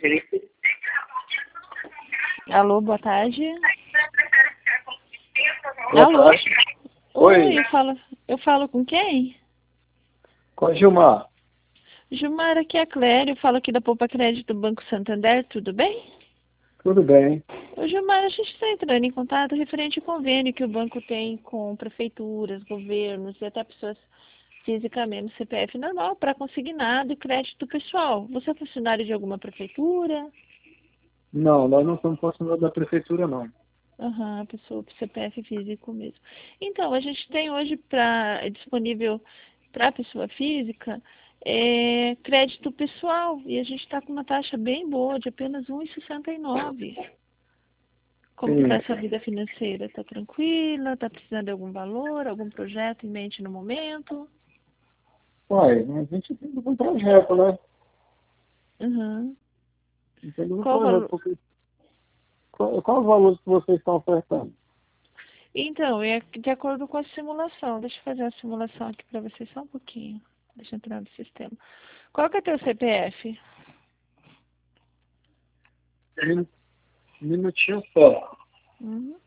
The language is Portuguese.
Alô, boa tarde. Boa Alô? tarde. Oi. Eu falo com quem? Com a Gilmar. Gilmar, aqui é a Clélia, eu falo aqui da Poupa Crédito do Banco Santander, tudo bem? Tudo bem. Ô Gilmar, a gente está entrando em contato referente ao convênio que o banco tem com prefeituras, governos e até pessoas fisicamente, CPF normal, para consignado e crédito pessoal. Você é funcionário de alguma prefeitura? Não, nós não somos funcionários da prefeitura, não. Aham, pessoa, CPF físico mesmo. Então, a gente tem hoje disponível para pessoa física crédito pessoal e a gente está com uma taxa bem boa, de apenas 1,69. Como que está Sim. a sua vida financeira? Está tranquila? Está precisando de algum valor, algum projeto em mente no momento? Uai, a gente tem um projeto, né? Uhum. Entendeu? Um Qual o projeto. valor? Qual os valores que vocês estão ofertando? Então, é de acordo com a simulação. Deixa eu fazer a simulação aqui para você só um pouquinho. Deixa eu entrar no sistema. Qual que é teu CPF? Um minutinho só. Uhum.